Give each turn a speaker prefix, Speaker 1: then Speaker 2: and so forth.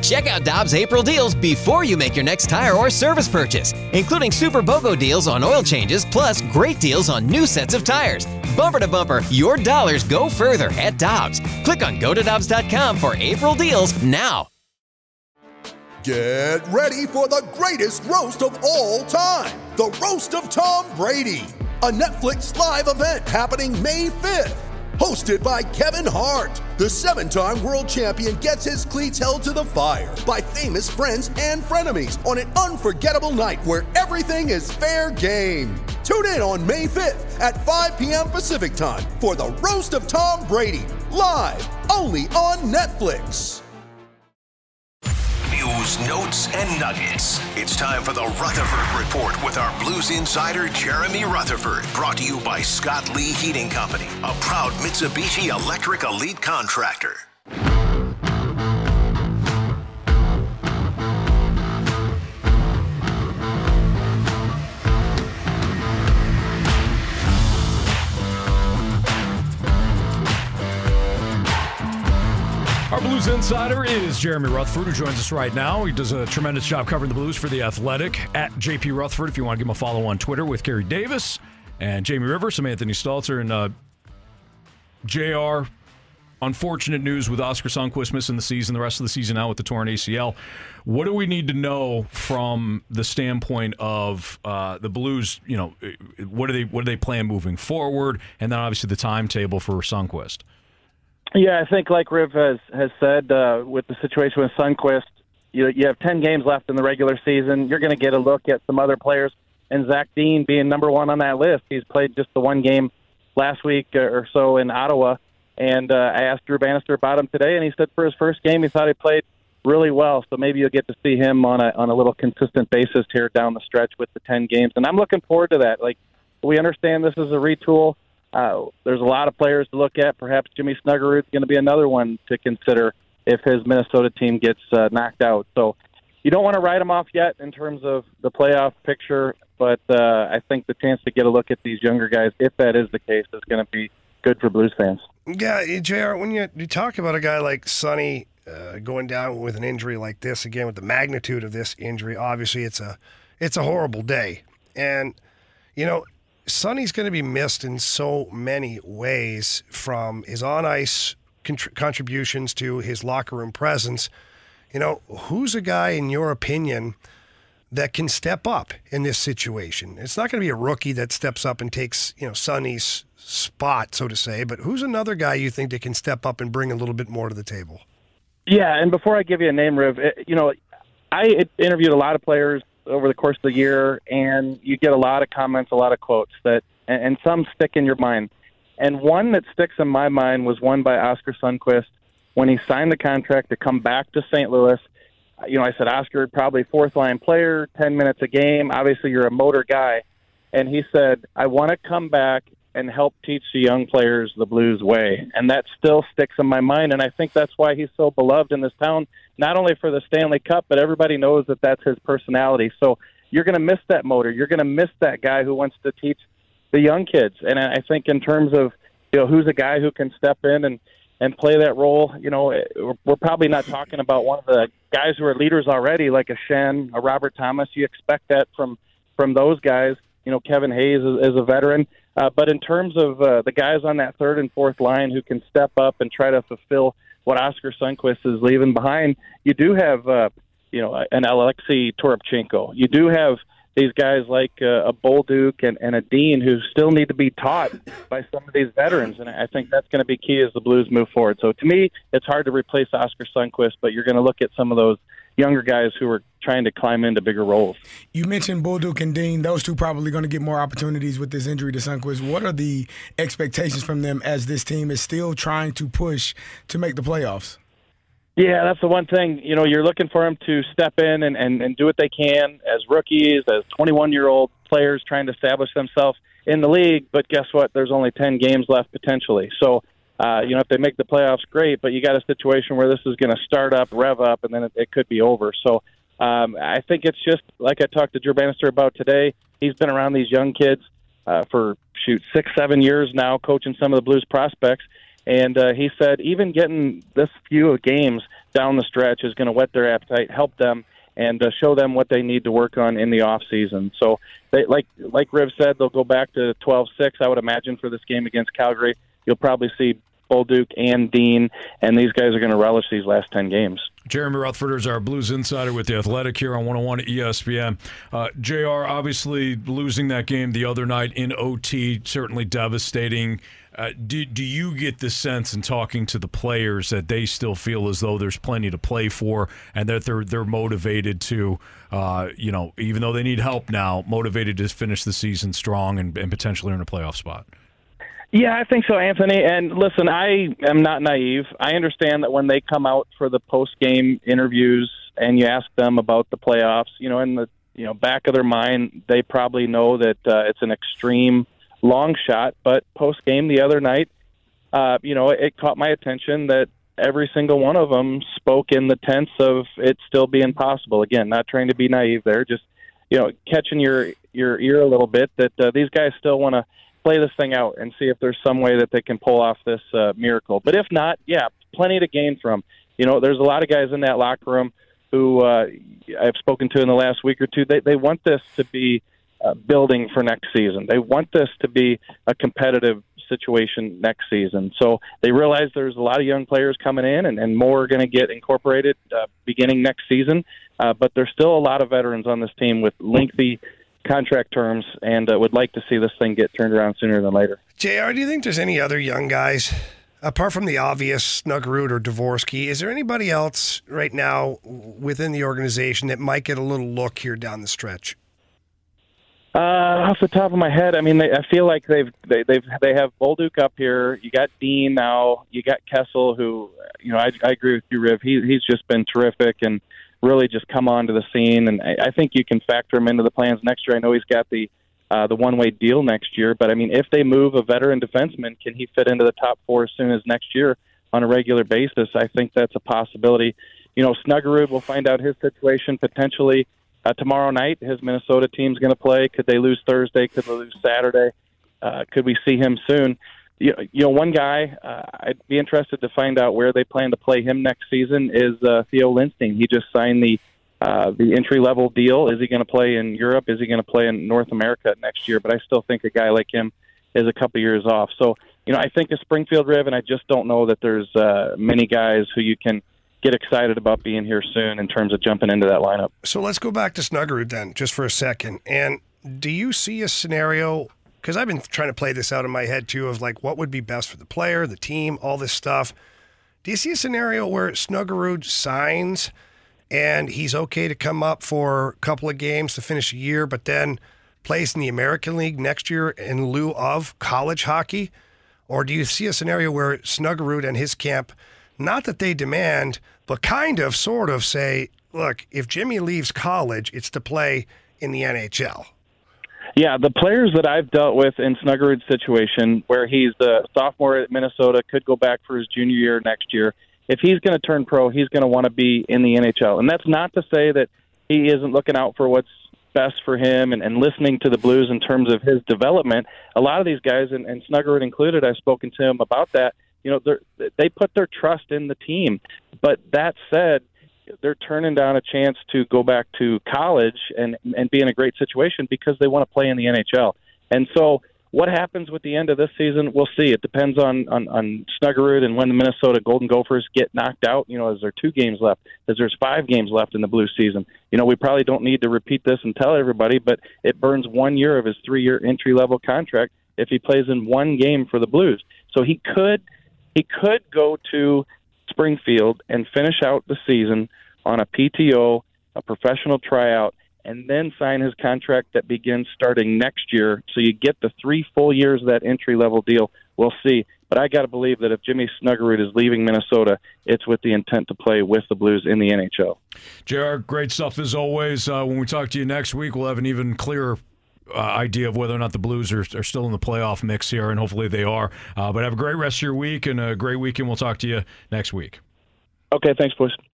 Speaker 1: Check out Dobbs April deals before you make your next tire or service purchase, including Super BOGO deals on oil changes, plus great deals on new sets of tires. Bumper to bumper, your dollars go further at Dobbs. Click on gotodobbs.com for April deals now.
Speaker 2: Get ready for the greatest roast of all time, the Roast of Tom Brady, a Netflix live event happening May 5th. Hosted by Kevin Hart, the 7-time world champion gets his cleats held to the fire by famous friends and frenemies on an unforgettable night where everything is fair game. Tune in on May 5th at 5 p.m. Pacific time for the Roast of Tom Brady, live only on Netflix.
Speaker 3: News, notes, and nuggets. It's time for the Rutherford Report with our Blues insider, Jeremy Rutherford. Brought to you by Scott Lee Heating Company, a proud Mitsubishi Electric Elite contractor.
Speaker 4: Our Blues insider is Jeremy Rutherford, who joins us right now. He does a tremendous job covering the Blues for The Athletic. At JP Rutherford, if you want to give him a follow on Twitter, with Kerry Davis and Jamie Rivers. I'm Anthony Stalter. And JR, unfortunate news with Oskar Sundqvist missing the season, the rest of the season out with the torn ACL. What do we need to know from the standpoint of the Blues? You know, what do they plan moving forward? And then obviously the timetable for Sundqvist.
Speaker 5: Yeah, I think like Riv has said, with the situation with Sundqvist, you have 10 games left in the regular season. You're going to get a look at some other players, and Zach Dean being number one on that list. He's played just the one game last week or so in Ottawa, and I asked Drew Bannister about him today, and he said for his first game he thought he played really well, so maybe you'll get to see him on a little consistent basis here down the stretch with the 10 games, and I'm looking forward to that. Like, we understand this is a retool. There's a lot of players to look at. Perhaps Jimmy Snuggerud's going to be another one to consider if his Minnesota team gets knocked out. So you don't want to write him off yet in terms of the playoff picture, but I think the chance to get a look at these younger guys, if that is the case, is going to be good for Blues fans.
Speaker 6: Yeah, JR, when you talk about a guy like Sonny going down with an injury like this, again, with the magnitude of this injury, obviously it's a horrible day. And, you know, Sonny's going to be missed in so many ways, from his on-ice contributions to his locker room presence. You know, who's a guy, in your opinion, that can step up in this situation? It's not going to be a rookie that steps up and takes, Sonny's spot, so to say, but who's another guy you think that can step up and bring a little bit more to the table?
Speaker 5: Yeah, and before I give you a name, Riv, I interviewed a lot of players over the course of the year, and you get a lot of comments, a lot of quotes and some stick in your mind. And one that sticks in my mind was one by Oskar Sundqvist when he signed the contract to come back to St. Louis. I said, Oskar, probably fourth-line player, 10 minutes a game. Obviously, you're a motor guy. And he said, I want to come back and help teach the young players the Blues way. And that still sticks in my mind, and I think that's why he's so beloved in this town, not only for the Stanley Cup, but everybody knows that that's his personality. So you're going to miss that motor. You're going to miss that guy who wants to teach the young kids. And I think in terms of, who's a guy who can step in and play that role, we're probably not talking about one of the guys who are leaders already, like a Schenn, a Robert Thomas. You expect that from those guys. Kevin Hayes is a veteran. But in terms of the guys on that third and fourth line who can step up and try to fulfill what Oskar Sundqvist is leaving behind, you do have, an Alexei Toropchenko. You do have these guys like a Bolduc and a Dean who still need to be taught by some of these veterans. And I think that's going to be key as the Blues move forward. So to me, it's hard to replace Oskar Sundqvist, but you're going to look at some of those younger guys who are trying to climb into bigger roles.
Speaker 7: You mentioned Bolduc and Dean. Those two probably going to get more opportunities with this injury to Sundqvist. What are the expectations from them as this team is still trying to push to make the playoffs?
Speaker 5: Yeah, that's the one thing. You're looking for them to step in and do what they can as rookies, as 21-year-old players trying to establish themselves in the league. But guess what? There's only 10 games left potentially. So, if they make the playoffs, great. But you got a situation where this is going to start up, rev up, and then it could be over. So I think it's just like I talked to Drew Bannister about today. He's been around these young kids for 6-7 years now, coaching some of the Blues prospects. And he said even getting this few games down the stretch is going to whet their appetite, help them, and show them what they need to work on in the off season. So, they, like Riv said, they'll go back to 12-6. I would imagine for this game against Calgary, you'll probably see Bolduc and Dean, and these guys are going to relish these last 10 games.
Speaker 4: Jeremy Rutherford is our Blues insider with The Athletic here on 101 ESPN. JR, obviously losing that game the other night in OT, certainly devastating. Do you get the sense in talking to the players that they still feel as though there's plenty to play for and that they're motivated to, even though they need help now, motivated to finish the season strong and potentially earn a playoff spot?
Speaker 5: Yeah, I think so, Anthony. And listen, I am not naive. I understand that when they come out for the post-game interviews and you ask them about the playoffs, in the back of their mind, they probably know that it's an extreme long shot. But post-game the other night, it caught my attention that every single one of them spoke in the tense of it still being possible. Again, not trying to be naive there, just catching your ear a little bit that these guys still want to play this thing out and see if there's some way that they can pull off this miracle. But if not, plenty to gain from. There's a lot of guys in that locker room who I've spoken to in the last week or two. They want this to be building for next season. They want this to be a competitive situation next season. So they realize there's a lot of young players coming in and more are going to get incorporated beginning next season. But there's still a lot of veterans on this team with lengthy contract terms and would like to see this thing get turned around sooner than later.
Speaker 6: JR, do you think there's any other young guys, apart from the obvious Snuggerud or Dvorsky, is there anybody else right now within the organization that might get a little look here down the stretch?
Speaker 5: Off the top of my head, I mean, I feel like they have Bolduc up here. You got Dean now. You got Kessel, who I agree with you, Riv. He's just been terrific and really just come onto the scene, and I think you can factor him into the plans next year. I know he's got the one-way deal next year, but I mean, if they move a veteran defenseman, can he fit into the top four as soon as next year on a regular basis? I think that's a possibility. Snuggerud, we'll find out his situation potentially tomorrow night. His Minnesota team's going to play. Could they lose Thursday? Could they lose Saturday? Could we see him soon? One guy I'd be interested to find out where they plan to play him next season is Theo Lindstein. He just signed the entry-level deal. Is he going to play in Europe? Is he going to play in North America next year? But I still think a guy like him is a couple years off. So, I think of Springfield, Riv, and I just don't know that there's many guys who you can get excited about being here soon in terms of jumping into that lineup.
Speaker 6: So let's go back to Snuggerud then, just for a second. And do you see a scenario, because I've been trying to play this out in my head too, of like what would be best for the player, the team, all this stuff. Do you see a scenario where Snuggerud signs and he's okay to come up for a couple of games to finish a year, but then plays in the American League next year in lieu of college hockey? Or do you see a scenario where Snuggerud and his camp, not that they demand, but kind of, sort of say, look, if Jimmy leaves college, it's to play in the NHL?
Speaker 5: Yeah, the players that I've dealt with in Snuggerud's situation, where he's the sophomore at Minnesota, could go back for his junior year next year. If he's going to turn pro, he's going to want to be in the NHL. And that's not to say that he isn't looking out for what's best for him and listening to the Blues in terms of his development. A lot of these guys, and Snuggerud included, I've spoken to him about that, they put their trust in the team. But that said, they're turning down a chance to go back to college and be in a great situation because they want to play in the NHL. And so what happens with the end of this season, we'll see. It depends on Snuggerud and when the Minnesota Golden Gophers get knocked out. Is there 2 games left? As there's 5 games left in the Blues season. We probably don't need to repeat this and tell everybody, but it burns 1 year of his 3-year entry-level contract if he plays in 1 game for the Blues. So he could go to Springfield and finish out the season on a PTO, a professional tryout, and then sign his contract that begins starting next year. So you get the 3 full years of that entry-level deal. We'll see. But I got to believe that if Jimmy Snuggerud is leaving Minnesota, it's with the intent to play with the Blues in the NHL.
Speaker 4: JR, great stuff as always. When we talk to you next week, we'll have an even clearer idea of whether or not the Blues are still in the playoff mix here, and hopefully they are. But have a great rest of your week and a great weekend. We'll talk to you next week.
Speaker 5: Okay, thanks, boys.